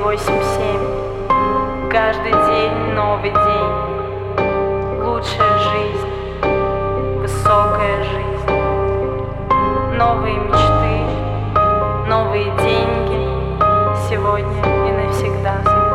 103.8.7. Каждый день новый день. Лучшая жизнь, высокая жизнь. Новые мечты, новые деньги. Сегодня и навсегда.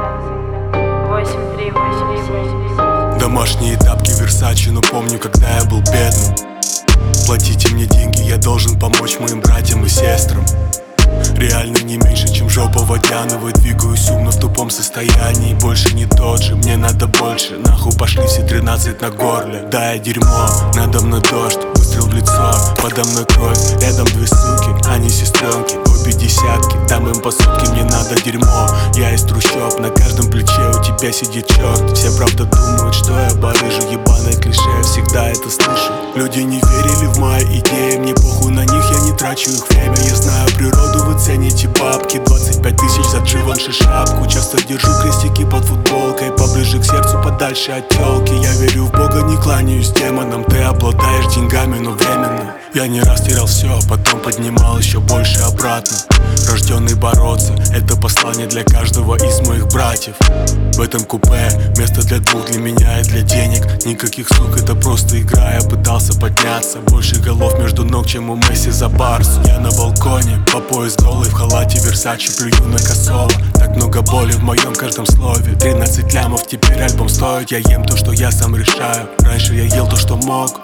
8.3.8.7. Домашние тапки Версачи, но помню, когда я был бедным. Платите мне деньги, я должен помочь моим братьям и сестрам. Реально не меньше, чем жопа водяного. Двигаюсь умно в тупом состоянии. Больше не тот же, мне надо больше. Нахуй пошли все 13 на горле. Да, я дерьмо, надо мной дождь. Выстрел в лицо, подо мной кровь. Рядом две суки, они сестренки. Обе десятки, там им по сутки. Мне надо дерьмо, я из трущоб. На каждом плече у тебя сидит черт. Все правда думают, что я барыжу. Ебаное клише, я всегда это слышу. Люди не верили в мои идеи. Мне похуй на них, я не трачу их время. Я знаю природу, вы цените бабки. 25 тысяч за Givenchy шапку. Часто держу крестики под футболкой. Поближе к сердцу, подальше от тёлки. Я верю в Бога, не кланяюсь демонам. Ты обладаешь деньгами, но временно. Я не раз терял все, потом поднимал еще больше обратно. Рожденный бороться, это послание для каждого из моих братьев. В этом купе место для двух, для меня и для денег. Никаких сук, это просто игра, я пытался подняться. Больше голов между ног, чем у Месси за Барсу. Я на балконе, по пояс голый, в халате Версачи, плюю на косово. Так много боли в моем каждом слове. 13 лямов, теперь альбом стоит. Я ем то, что я сам решаю. Раньше я ел то, что мог.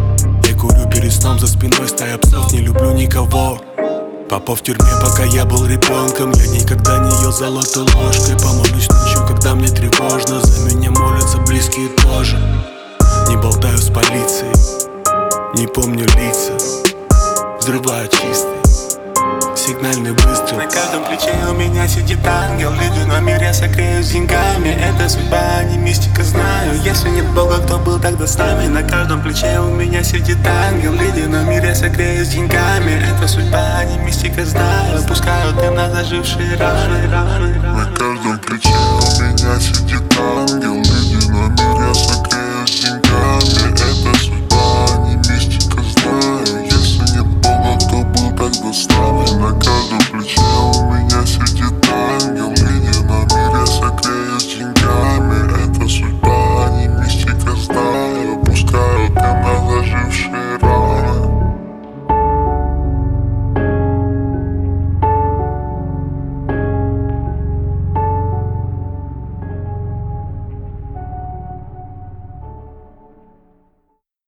Я курю перед сном, за спиной стая псов, не люблю никого. Папа в тюрьме, пока я был ребенком. Я никогда не ел золотой ложкой. Помолюсь ночью, когда мне тревожно. За меня молятся близкие тоже. Не болтаю с полицией, не помню лица. Взрываю чистый сигнальный выстрел. На каждом плече у меня сидит ангел. Ледяной мир я согрею с деньгами. Это судьба, а не мистика, знаю. Если нет Бога, кто был тогда с нами? На каждом плече у меня сидит ангел. Ледяной мир я согрею с деньгами. Это судьба, а не мистика, знаю. Пускают им на зажившие раны. На каждом плече у меня сидит ангел. Ледяной мир я согрею с деньгами.